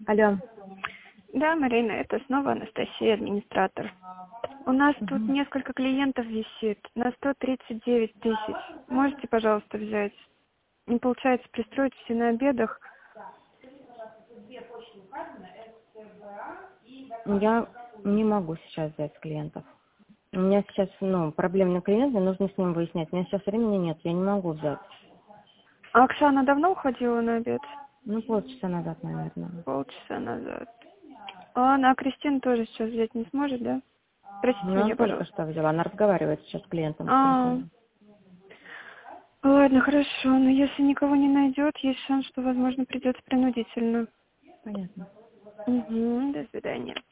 Алло. Да, Марина, это снова Анастасия, администратор. У нас тут несколько клиентов висит на 139 тысяч. Можете, пожалуйста, взять? Не получается пристроить все на обедах. Я не могу сейчас взять клиентов. У меня сейчас, проблемный клиент, мне нужно с ним выяснять. У меня сейчас времени нет, я не могу взять. А Оксана давно уходила на обед? Полчаса назад, наверное. Полчаса назад. А Кристина тоже сейчас взять не сможет, да? Простите Она меня, только пожалуйста. что взяла, она разговаривает сейчас с клиентом по телефону. Ладно, хорошо, но если никого не найдет, есть шанс, что, возможно, придется принудительно. Понятно. До свидания.